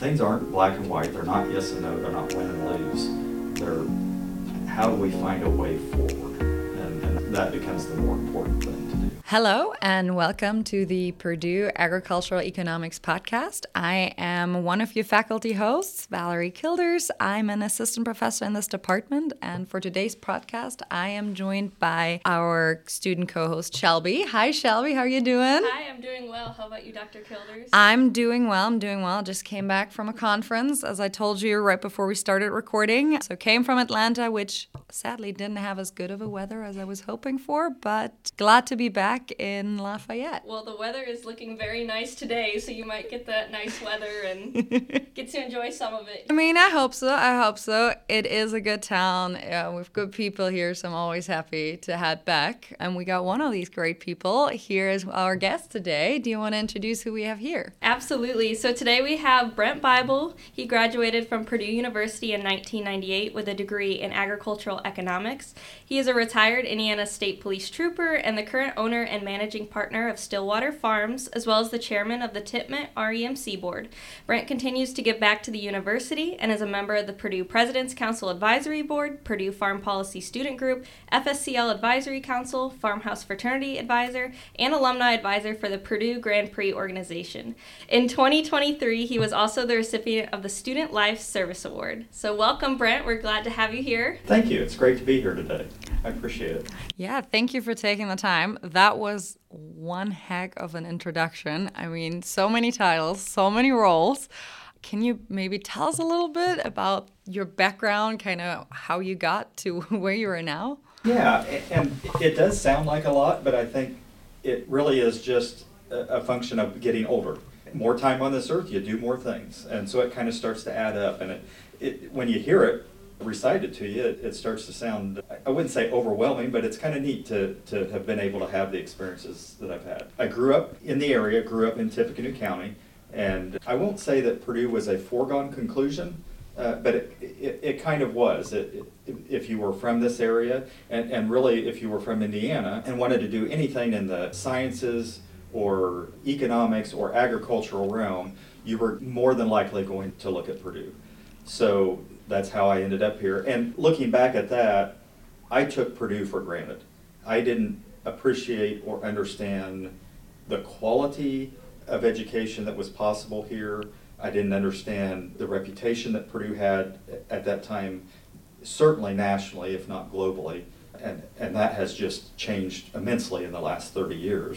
things aren't black and white. They're not yes and no. They're not win and lose. They're how do we find a way forward? And that becomes the more important thing to do. Hello and welcome to the Purdue Agricultural Economics Podcast. I am one of your faculty hosts, Valerie Kilders. I'm an assistant professor in this department, and for today's podcast, I am joined by our student co-host, Shelby. Hi, Shelby. How are you doing? Hi, I'm doing well. How about you, Dr. Kilders? I'm doing well. Just came back from a conference, as I told you right before we started recording. So came from Atlanta, which sadly didn't have as good of a weather as I was hoping for, but glad to be back in Lafayette. Well, the weather is looking very nice today, so you might get that nice weather and get to enjoy some of it. I mean, I hope so. It is a good town. We've good people here, so I'm always happy to head back. And we got one of these great people here as our guest today. Do you want to introduce who we have here? Absolutely. So today we have Brent Bible. He graduated from Purdue University in 1998 with a degree in agricultural economics. He is a retired Indiana State Police trooper and the current owner and managing partner of Stillwater Farms, as well as the chairman of the Tippett REMC board. Brent continues to give back to the university and is a member of the Purdue President's Council Advisory Board, Purdue Farm Policy Student Group, FSCL Advisory Council, Farmhouse Fraternity Advisor, and Alumni Advisor for the Purdue Grand Prix organization. In 2023, he was also the recipient of the Student Life Service Award. So welcome, Brent. We're glad to have you here. Thank you. It's great to be here today. I appreciate it. Yeah, thank you for taking the time. That was one heck of an introduction. I mean, so many titles, so many roles. Can you maybe tell us a little bit about your background, kind of how you got to where you are now? Yeah, and it does sound like a lot, but I think it really is just a function of getting older. More time on this earth, you do more things. And so it kind of starts to add up. And when you hear it recited to you, it starts to sound, I wouldn't say overwhelming, but it's kind of neat to have been able to have the experiences that I've had. I grew up in the area, grew up in Tippecanoe County, and I won't say that Purdue was a foregone conclusion, but it kind of was. If you were from this area, and really if you were from Indiana and wanted to do anything in the sciences or economics or agricultural realm, you were more than likely going to look at Purdue. So that's how I ended up here. And looking back at that, I took Purdue for granted. I didn't appreciate or understand the quality of education that was possible here. I didn't understand the reputation that Purdue had at that time, certainly nationally, if not globally. And that has just changed immensely in the last 30 years.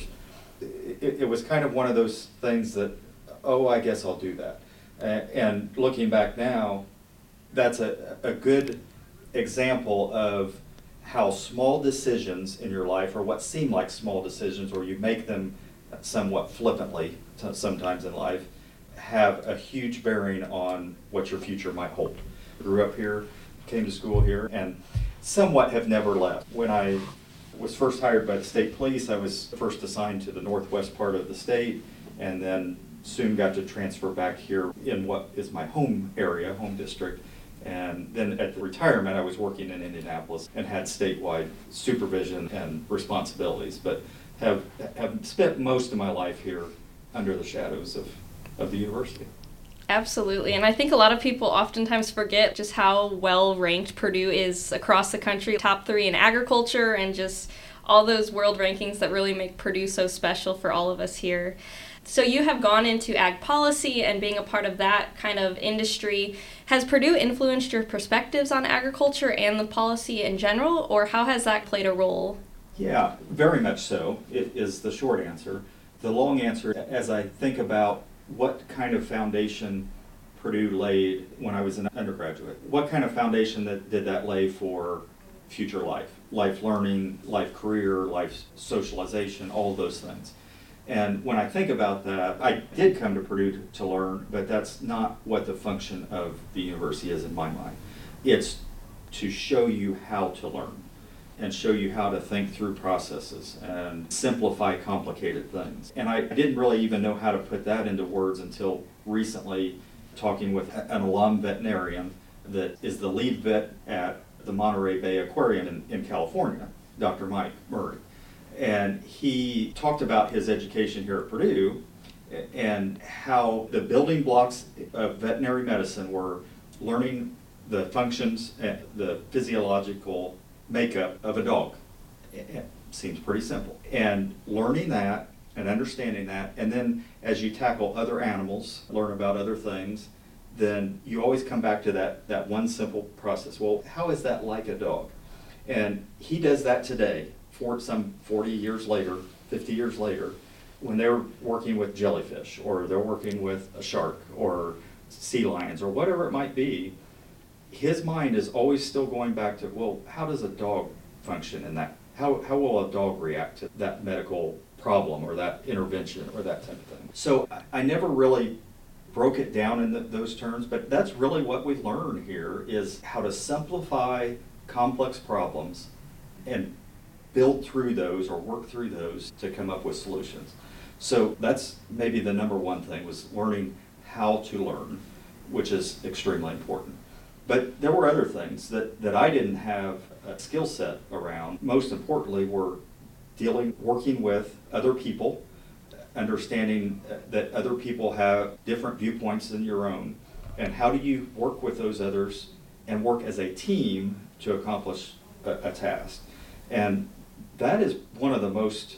It was kind of one of those things that, I guess I'll do that. And looking back now, that's a good example of how small decisions in your life, or what seem like small decisions, or you make them somewhat flippantly sometimes in life, have a huge bearing on what your future might hold. Grew up here, came to school here, and somewhat have never left. When I was first hired by the state police, I was first assigned to the northwest part of the state, and then soon got to transfer back here in what is my home area, home district. And then at the retirement, I was working in Indianapolis and had statewide supervision and responsibilities, but have spent most of my life here under the shadows of the university. Absolutely, and I think a lot of people oftentimes forget just how well ranked Purdue is across the country, top 3 in agriculture, and just all those world rankings that really make Purdue so special for all of us here. So you have gone into ag policy and being a part of that kind of industry. Has Purdue influenced your perspectives on agriculture and the policy in general, or how has that played a role? Yeah, very much so, it is the short answer. The long answer, as I think about what kind of foundation Purdue laid when I was an undergraduate, what kind of foundation did that lay for future life learning, life career, life socialization, all of those things. And when I think about that, I did come to Purdue to learn, but that's not what the function of the university is in my mind. It's to show you how to learn and show you how to think through processes and simplify complicated things. And I didn't really even know how to put that into words until recently, talking with an alum veterinarian that is the lead vet at the Monterey Bay Aquarium in California, Dr. Mike Murray. And he talked about his education here at Purdue and how the building blocks of veterinary medicine were learning the functions, the physiological makeup of a dog. It seems pretty simple. And learning that and understanding that, and then as you tackle other animals, learn about other things, then you always come back to that one simple process. Well, how is that like a dog? And he does that today, for some 40 years later, 50 years later, when they're working with jellyfish, or they're working with a shark, or sea lions, or whatever it might be. His mind is always still going back to, well, how does a dog function in that? How will a dog react to that medical problem or that intervention or that type of thing? So I never really broke it down in those terms, but that's really what we learn here, is how to simplify complex problems and build through those or work through those to come up with solutions. So that's maybe the number one thing, was learning how to learn, which is extremely important. But there were other things that I didn't have a skill set around. Most importantly were working with other people, understanding that other people have different viewpoints than your own, and how do you work with those others and work as a team to accomplish a task. And that is one of the most,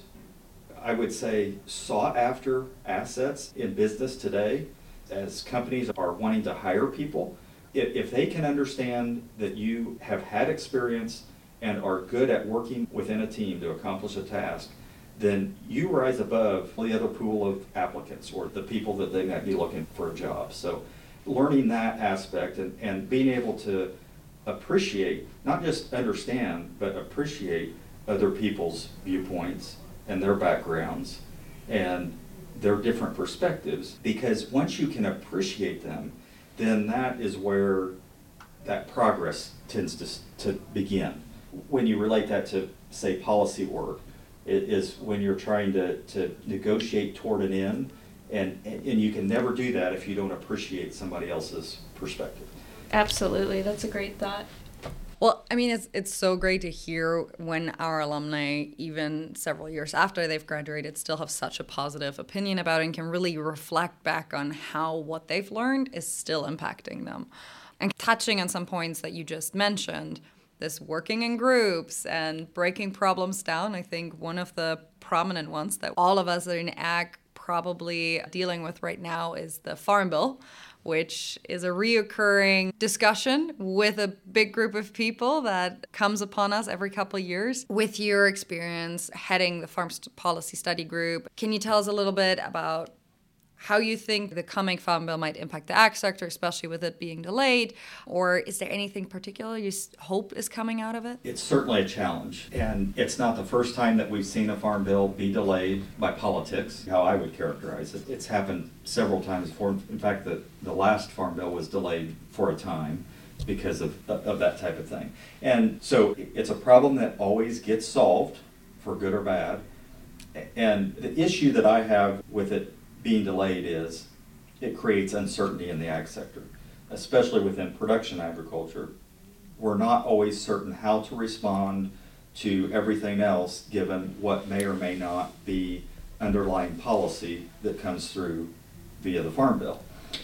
I would say, sought after assets in business today, as companies are wanting to hire people. If they can understand that you have had experience and are good at working within a team to accomplish a task, then you rise above the other pool of applicants or the people that they might be looking for a job. So learning that aspect and being able to appreciate, not just understand, but appreciate other people's viewpoints and their backgrounds and their different perspectives, because once you can appreciate them, then that is where that progress tends to begin. When you relate that to, say, policy work, it is when you're trying to negotiate toward an end, and you can never do that if you don't appreciate somebody else's perspective. Absolutely, that's a great thought. Well, I mean, it's so great to hear when our alumni, even several years after they've graduated, still have such a positive opinion about it and can really reflect back on how what they've learned is still impacting them. And touching on some points that you just mentioned, this working in groups and breaking problems down, I think one of the prominent ones that all of us that are in ag probably dealing with right now is the Farm Bill, which is a reoccurring discussion with a big group of people that comes upon us every couple of years. With your experience heading the Farm Policy Study Group, can you tell us a little bit about how you think the coming Farm Bill might impact the ag sector, especially with it being delayed? Or is there anything particular you hope is coming out of it? It's certainly a challenge, and it's not the first time that we've seen a Farm Bill be delayed by politics, how I would characterize it. It's happened several times before. In fact, the last Farm Bill was delayed for a time because of that type of thing. And so it's a problem that always gets solved, for good or bad. And the issue that I have with it being delayed is it creates uncertainty in the ag sector, especially within production agriculture. We're not always certain how to respond to everything else given what may or may not be underlying policy that comes through via the Farm Bill.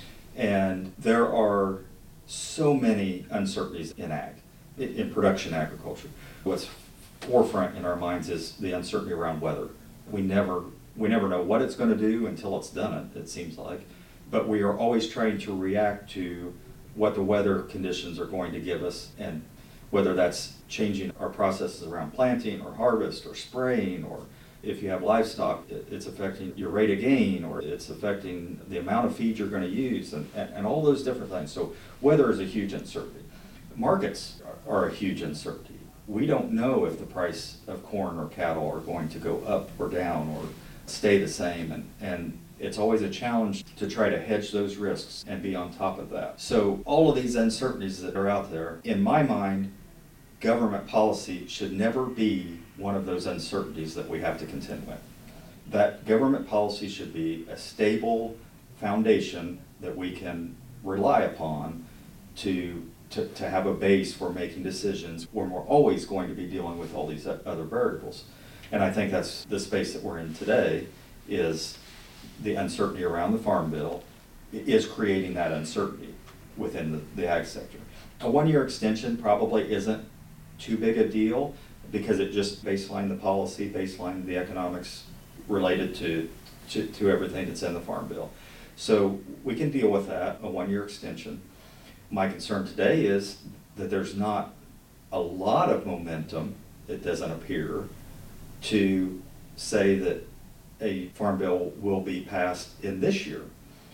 And there are so many uncertainties in ag, in production agriculture. What's forefront in our minds is the uncertainty around weather. We never know what it's going to do until it's done it seems like. But we are always trying to react to what the weather conditions are going to give us, and whether that's changing our processes around planting or harvest or spraying, or if you have livestock, it's affecting your rate of gain, or it's affecting the amount of feed you're going to use, and all those different things. So weather is a huge uncertainty. Markets are a huge uncertainty. We don't know if the price of corn or cattle are going to go up or down or stay the same, and it's always a challenge to try to hedge those risks and be on top of that. So all of these uncertainties that are out there, in my mind, government policy should never be one of those uncertainties that we have to contend with. That government policy should be a stable foundation that we can rely upon to have a base for making decisions when we're always going to be dealing with all these other variables. And I think that's the space that we're in today, is the uncertainty around the Farm Bill is creating that uncertainty within the ag sector. A 1-year extension probably isn't too big a deal because it just baseline the policy, baseline the economics related to everything that's in the Farm Bill. So we can deal with that, a 1-year extension. My concern today is that there's not a lot of momentum, it doesn't appear, to say that a Farm Bill will be passed in this year.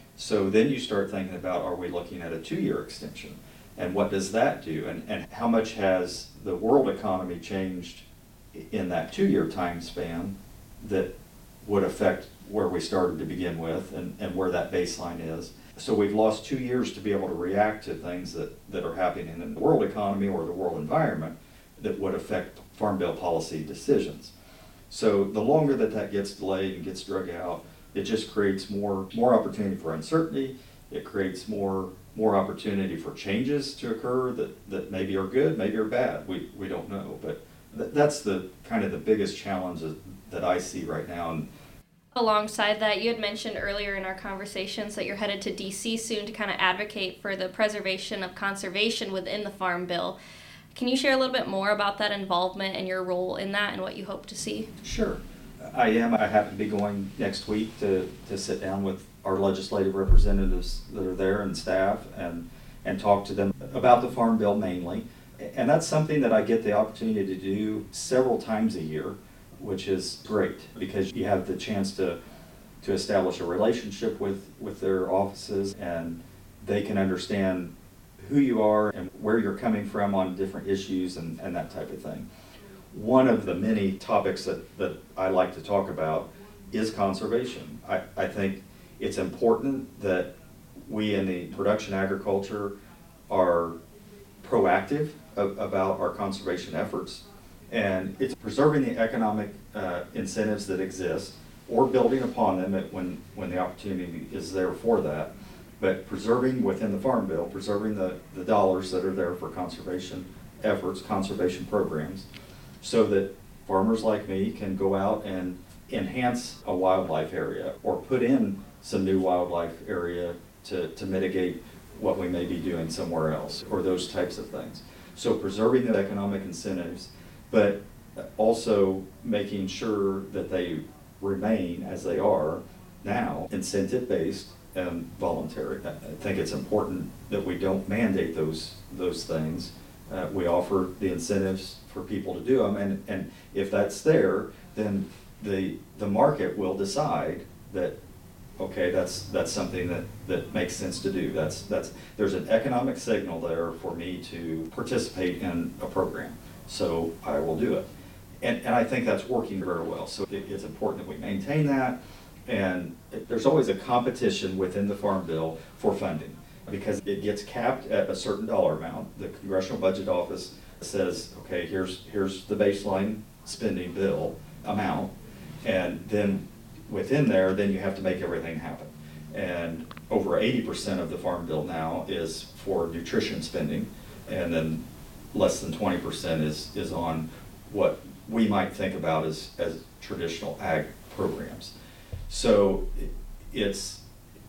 So then you start thinking about, are we looking at a 2-year extension? And what does that do? And how much has the world economy changed in that 2-year time span that would affect where we started to begin with and where that baseline is? So we've lost 2 years to be able to react to things that are happening in the world economy or the world environment that would affect Farm Bill policy decisions. So the longer that gets delayed and gets drug out, it just creates more opportunity for uncertainty. It creates more opportunity for changes to occur that maybe are good, maybe are bad. We don't know. But that's the kind of the biggest challenge that I see right now. And alongside that, you had mentioned earlier in our conversations that you're headed to DC soon to kind of advocate for the preservation of conservation within the Farm Bill. Can you share a little bit more about that involvement and your role in that and what you hope to see? Sure. I am. I happen to be going next week to sit down with our legislative representatives that are there and staff and talk to them about the Farm Bill mainly. And that's something that I get the opportunity to do several times a year, which is great because you have the chance to establish a relationship with their offices, and they can understand who you are and where you're coming from on different issues and that type of thing. One of the many topics that I like to talk about is conservation. I think it's important that we in the production agriculture are proactive about our conservation efforts, and it's preserving the economic incentives that exist or building upon them when the opportunity is there for that, but preserving within the Farm Bill, preserving the dollars that are there for conservation efforts, conservation programs, so that farmers like me can go out and enhance a wildlife area or put in some new wildlife area to mitigate what we may be doing somewhere else or those types of things. So preserving the economic incentives, but also making sure that they remain as they are now, incentive-based and voluntary. I think it's important that we don't mandate those things. We offer the incentives for people to do them, and if that's there, then the market will decide that, okay, that's something that makes sense to do. There's an economic signal there for me to participate in a program, so I will do it. And I think that's working very well. So it's important that we maintain that, and there's always a competition within the Farm Bill for funding because it gets capped at a certain dollar amount. The Congressional Budget Office says, okay, here's the baseline spending bill amount, and then within there, then you have to make everything happen. And over 80% of the Farm Bill now is for nutrition spending, and then less than 20% is on what we might think about as traditional ag programs. So there's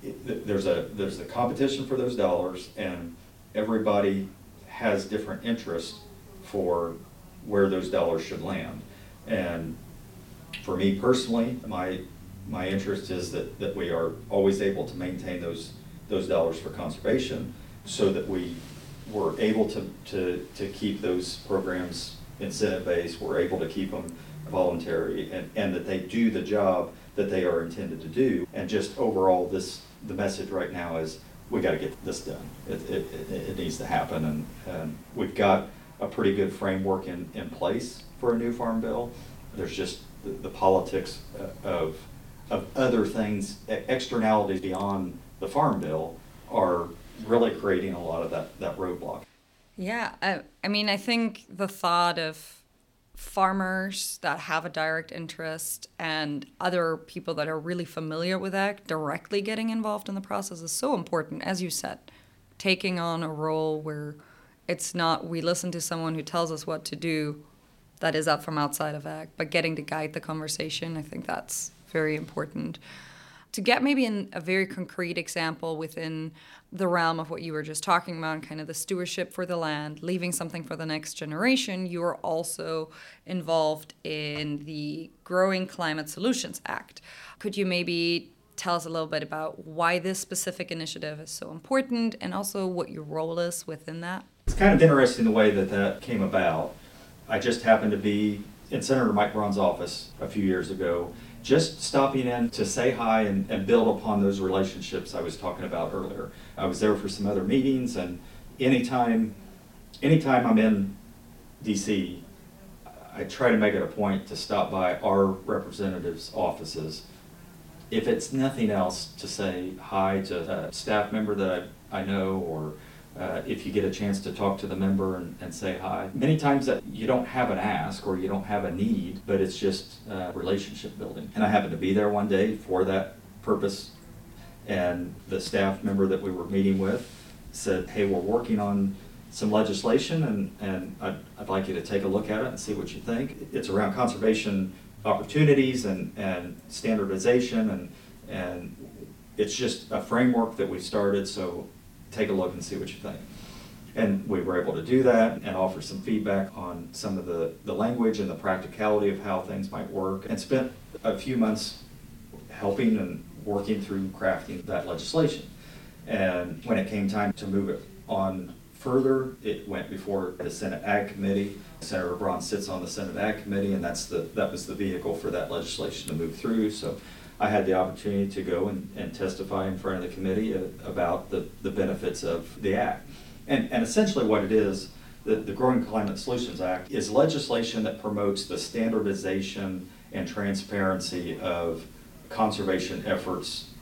a competition for those dollars, and everybody has different interests for where those dollars should land. And for me personally, my interest is that we are always able to maintain those dollars for conservation, so that we were able to keep those programs incentive-based, we're able to keep them voluntary, and that they do the job that they are intended to do. And just overall, the message right now is we got to get this done. It needs to happen, and we've got a pretty good framework in place for a new Farm Bill. There's just the politics of other things, externalities beyond the Farm Bill are really creating a lot of that roadblock. Yeah, I mean, I think the thought of farmers that have a direct interest and other people that are really familiar with that directly getting involved in the process is so important. As you said, taking on a role where it's not we listen to someone who tells us what to do that is up from outside of ag, but getting to guide the conversation, I think that's very important. To get maybe a very concrete example within the realm of what you were just talking about, kind of the stewardship for the land, leaving something for the next generation, you are also involved in the Growing Climate Solutions Act. Could you maybe tell us a little bit about why this specific initiative is so important and also what your role is within that? It's kind of interesting the way that came about. I just happened to be in Senator Mike Braun's office a few years ago, just stopping in to say hi and build upon those relationships I was talking about earlier. I was there for some other meetings, and anytime I'm in DC, I try to make it a point to stop by our representatives' offices. If it's nothing else, to say hi to a staff member that I know, or if you get a chance to talk to the member and say hi. Many times that you don't have an ask or you don't have a need, but it's just relationship building. And I happened to be there one day for that purpose, and the staff member that we were meeting with said, hey, we're working on some legislation, and I'd like you to take a look at it and see what you think. It's around conservation opportunities and standardization, and it's just a framework that we started, so take a look and see what you think. And we were able to do that and offer some feedback on some of the language and the practicality of how things might work, and spent a few months helping and working through crafting that legislation. And when it came time to move it on further, it went before the Senate Ag Committee. Senator Braun sits on the Senate Ag Committee, and that was the vehicle for that legislation to move through. So I had the opportunity to go and testify in front of the committee about the benefits of the Act. And essentially what it is, the Growing Climate Solutions Act is legislation that promotes the standardization and transparency of conservation efforts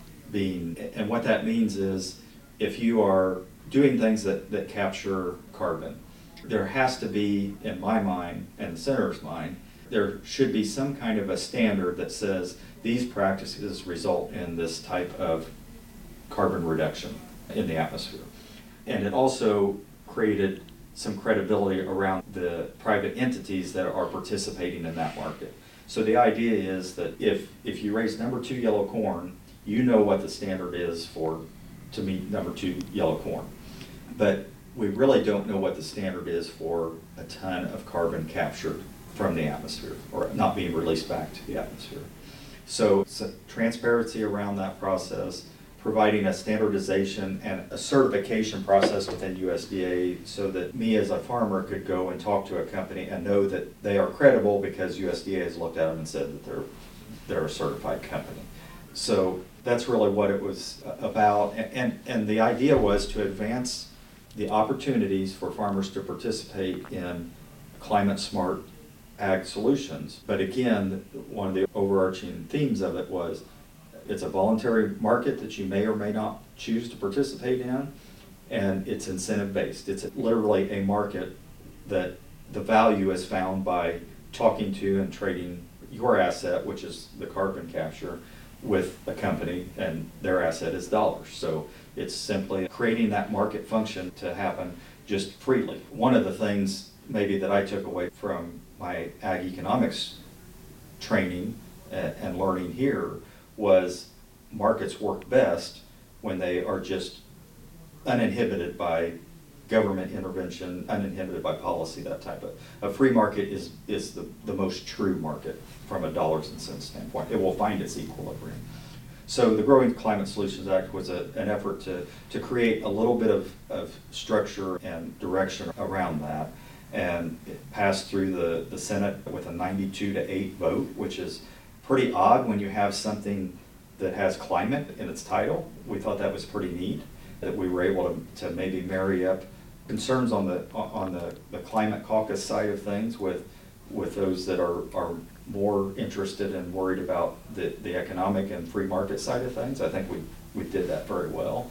and what that means is, if you are doing things that capture carbon, there has to be, in my mind and the senator's mind, there should be some kind of a standard that says these practices result in this type of carbon reduction in the atmosphere. And it also created some credibility around the private entities that are participating in that market. So the idea is that if you raise number 2 yellow corn, you know what the standard is to meet number 2 yellow corn. But we really don't know what the standard is for a ton of carbon captured from the atmosphere or not being released back to the atmosphere. So it's a transparency around that process, providing a standardization and a certification process within USDA so that me as a farmer could go and talk to a company and know that they are credible because USDA has looked at them and said that they're a certified company. So that's really what it was about. And the idea was to advance the opportunities for farmers to participate in climate smart ag solutions. But again, one of the overarching themes of it was it's a voluntary market that you may or may not choose to participate in, and it's incentive based. It's literally a market that the value is found by talking to and trading your asset, which is the carbon capture, with a company, and their asset is dollars. So it's simply creating that market function to happen just freely. One of the things maybe that I took away from my ag economics training and learning here was markets work best when they are just uninhibited by government intervention, uninhibited by policy, that type of. A free market is the most true market from a dollars and cents standpoint. It will find its equilibrium. So the Growing Climate Solutions Act was an effort to create a little bit of structure and direction around that. And it passed through the Senate with a 92-8 vote, which is pretty odd when you have something that has climate in its title. We thought that was pretty neat, that we were able to maybe marry up concerns on the climate caucus side of things with those that are more interested and worried about the economic and free market side of things. I think we did that very well.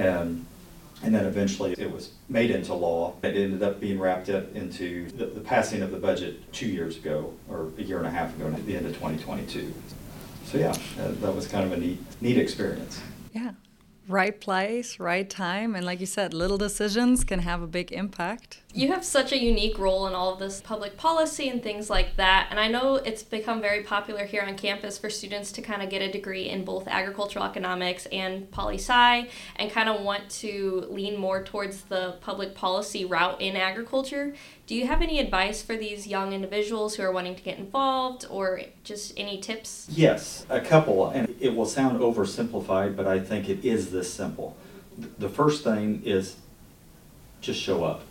And then eventually it was made into law. It ended up being wrapped up into the passing of the budget 2 years ago, or a year and a half ago, at the end of 2022. So yeah, that was kind of a neat experience. Yeah. Right place, right time, and like you said, little decisions can have a big impact. You have such a unique role in all of this public policy and things like that. And I know it's become very popular here on campus for students to kind of get a degree in both agricultural economics and poli-sci and kind of want to lean more towards the public policy route in agriculture. Do you have any advice for these young individuals who are wanting to get involved, or just any tips? Yes, a couple, and it will sound oversimplified, but I think it is this simple. The first thing is just show up.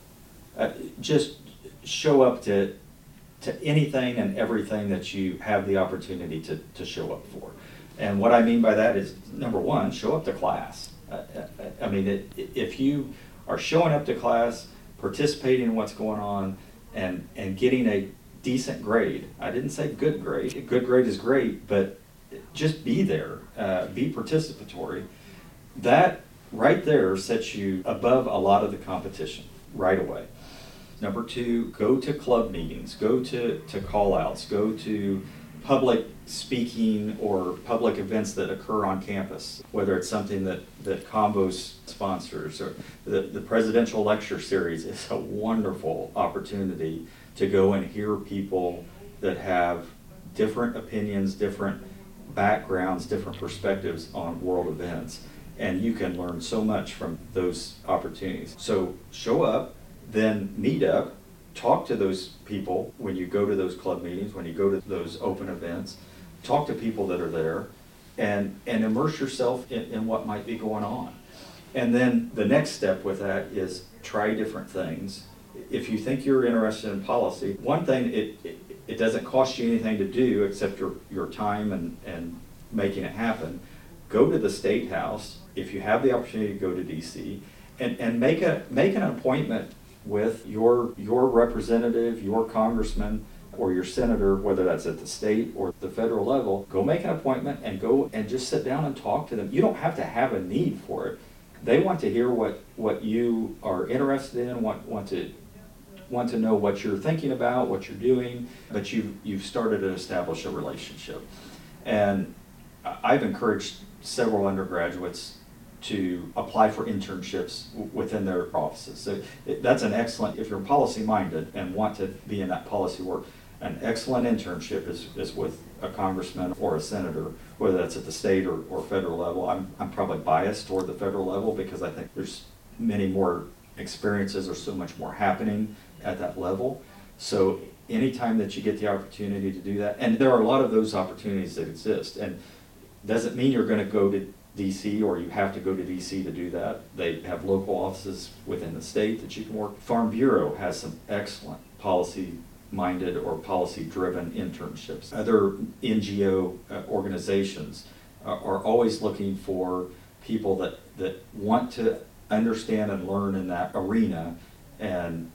Just show up to anything and everything that you have the opportunity to show up for. And what I mean by that is, number one, show up to class. I mean, if you are showing up to class, participating in what's going on, and getting a decent grade. I didn't say good grade. A good grade is great, but just be there, be participatory. That right there sets you above a lot of the competition right away. Number two, go to club meetings, go to call-outs, go to public speaking or public events that occur on campus, whether it's something that Combos sponsors, or the presidential lecture series is a wonderful opportunity to go and hear people that have different opinions, different backgrounds, different perspectives on world events. And you can learn so much from those opportunities. So show up, then meet up, talk to those people when you go to those club meetings, when you go to those open events, talk to people that are there, and immerse yourself in what might be going on. And then the next step with that is try different things. If you think you're interested in policy, one thing, it doesn't cost you anything to do except your time and making it happen. Go to the State House if you have the opportunity to go to DC, and make an appointment with your representative, your congressman, or your senator, whether that's at the state or the federal level. Go make an appointment and go and just sit down and talk to them. You don't have to have a need for it. They want to hear what you are interested in, want to know what you're thinking about, what you're doing, but you've started to establish a relationship. And I've encouraged several undergraduates to apply for internships within their offices. So that's an excellent, if you're policy minded and want to be in that policy work, an excellent internship is with a congressman or a senator, whether that's at the state or federal level. I'm probably biased toward the federal level because I think there's many more experiences, or so much more happening at that level. So anytime that you get the opportunity to do that, and there are a lot of those opportunities that exist, and doesn't mean you're going to go to DC or you have to go to DC to do that. They have local offices within the state that you can work. Farm Bureau has some excellent policy-minded or policy-driven internships. Other NGO organizations are always looking for people that want to understand and learn in that arena, and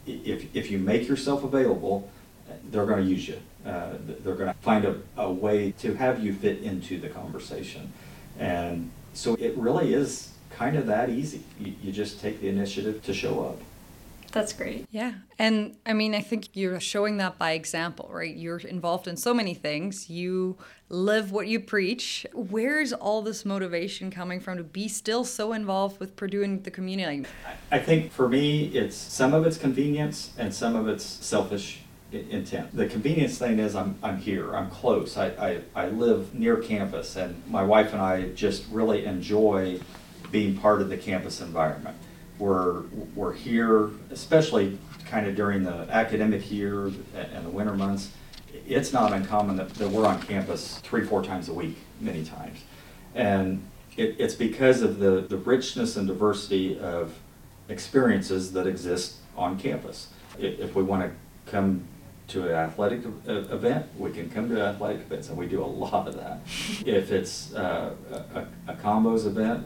if you make yourself available, they're going to use you. They're going to find a way to have you fit into the conversation. And so it really is kind of that easy. You just take the initiative to show up. That's great. Yeah. And I mean, I think you're showing that by example, right? You're involved in so many things. You live what you preach. Where's all this motivation coming from to be still so involved with Purdue and the community? I think for me, some of it's convenience and some of it's selfish intent. The convenience thing is I'm here, I'm close, I live near campus, and my wife and I just really enjoy being part of the campus environment. We're here, especially kind of during the academic year and the winter months. It's not uncommon that we're on campus 3-4 times a week, many times. And it's because of the richness and diversity of experiences that exist on campus. If we want to come to an athletic event, we can come to athletic events, and we do a lot of that. If it's a combos event,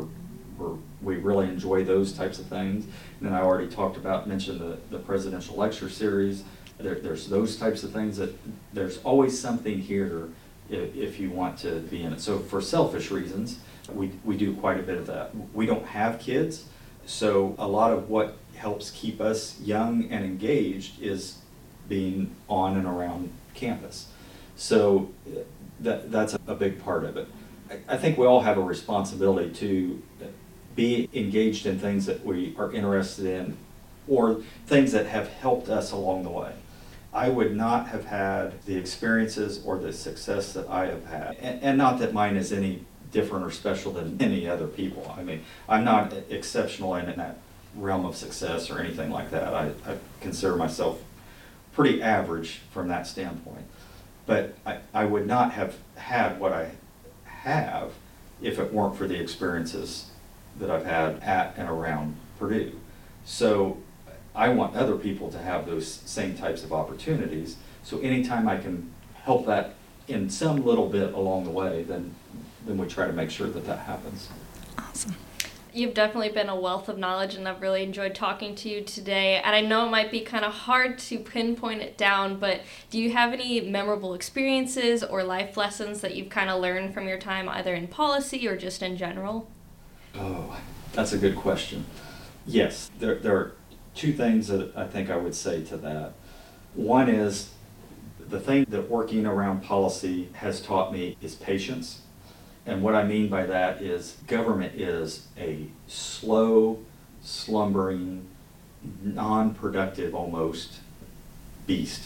we really enjoy those types of things. And then I already mentioned the presidential lecture series. There's those types of things that there's always something here if you want to be in it. So for selfish reasons, we do quite a bit of that. We don't have kids, so a lot of what helps keep us young and engaged is being on and around campus. So that's a big part of it. I think we all have a responsibility to be engaged in things that we are interested in or things that have helped us along the way. I would not have had the experiences or the success that I have had. And not that mine is any different or special than any other people. I mean, I'm not exceptional in that realm of success or anything like that. I consider myself pretty average from that standpoint. But I would not have had what I have if it weren't for the experiences that I've had at and around Purdue. So I want other people to have those same types of opportunities. So anytime I can help that in some little bit along the way, then we try to make sure that that happens. Awesome. You've definitely been a wealth of knowledge, and I've really enjoyed talking to you today. And I know it might be kind of hard to pinpoint it down, but do you have any memorable experiences or life lessons that you've kind of learned from your time either in policy or just in general? Oh, that's a good question. Yes, there are two things that I think I would say to that. One is the thing that working around policy has taught me is patience. And what I mean by that is government is a slow, slumbering, non-productive almost beast.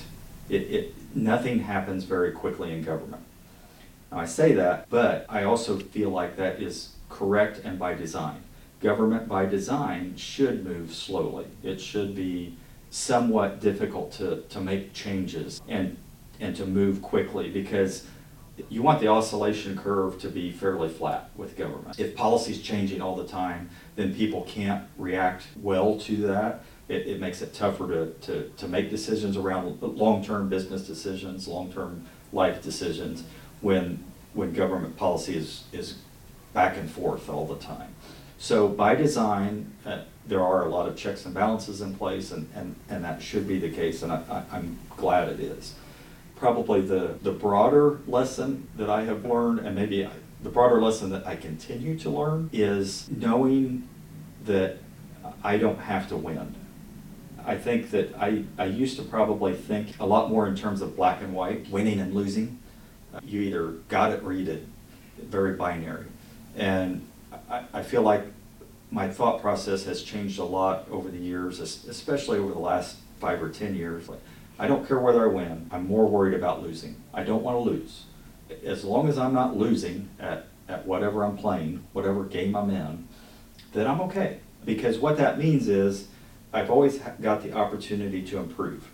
Nothing happens very quickly in government. Now I say that, but I also feel like that is correct and by design. Government by design should move slowly. It should be somewhat difficult to make changes and to move quickly, because you want the oscillation curve to be fairly flat with government. If policy's changing all the time, then people can't react well to that. It makes it tougher to make decisions around long-term business decisions, long-term life decisions, when government policy is back and forth all the time. So by design, there are a lot of checks and balances in place, and that should be the case, and I'm glad it is. Probably the broader lesson that I have learned, and maybe the broader lesson that I continue to learn, is knowing that I don't have to win. I think that I used to probably think a lot more in terms of black and white, winning and losing. You either got it or you didn't. Very binary. And I feel like my thought process has changed a lot over the years, especially over the last 5 or 10 years. I don't care whether I win. I'm more worried about losing. I don't want to lose. As long as I'm not losing at whatever I'm playing, whatever game I'm in, then I'm okay. Because what that means is I've always got the opportunity to improve.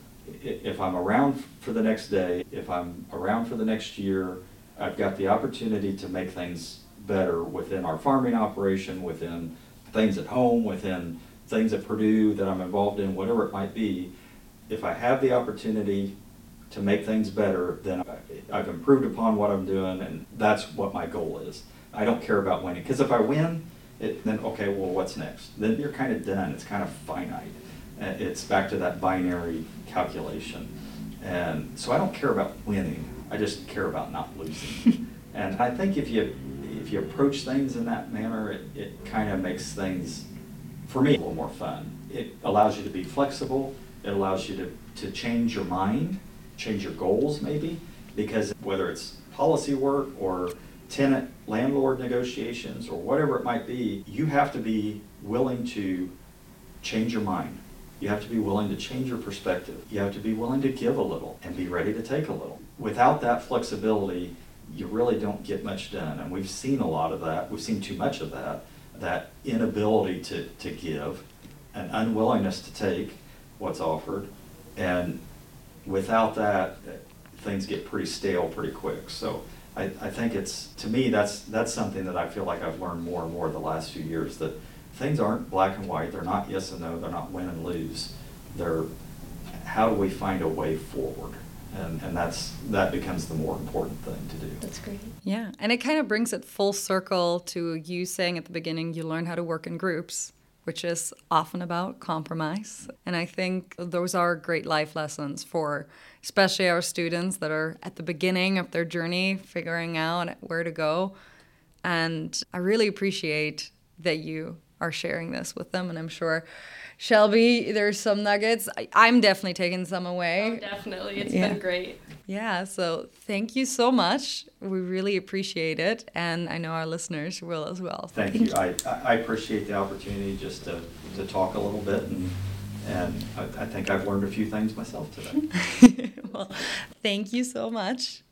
If I'm around for the next day, if I'm around for the next year, I've got the opportunity to make things better within our farming operation, within things at home, within things at Purdue that I'm involved in, whatever it might be. If I have the opportunity to make things better, then I've improved upon what I'm doing, and that's what my goal is. I don't care about winning, because if I win, then okay, well, what's next? Then you're kind of done. It's kind of finite. It's back to that binary calculation. And so I don't care about winning. I just care about not losing. And I think if you approach things in that manner, it kind of makes things, for me, a little more fun. It allows you to be flexible. It allows you to change your mind, change your goals maybe, because whether it's policy work or tenant-landlord negotiations or whatever it might be, you have to be willing to change your mind. You have to be willing to change your perspective. You have to be willing to give a little and be ready to take a little. Without that flexibility, you really don't get much done. And we've seen a lot of that. We've seen too much of that inability to give, an unwillingness to take what's offered. And without that, things get pretty stale pretty quick. So I think to me, that's something that I feel like I've learned more and more the last few years, that things aren't black and white. They're not yes and no. They're not win and lose. They're how do we find a way forward? And that becomes the more important thing to do. That's great. Yeah, and it kind of brings it full circle to you saying at the beginning you learn how to work in groups, which is often about compromise. And I think those are great life lessons for especially our students that are at the beginning of their journey, figuring out where to go. And I really appreciate that you are sharing this with them. And I'm sure, Shelby, there's some nuggets. I'm definitely taking some away. Oh, definitely. It's Yeah. been great. Yeah, so thank you so much. We really appreciate it, and I know our listeners will as well. Thank you. I appreciate the opportunity just to talk a little bit, and I think I've learned a few things myself today. Well, thank you so much.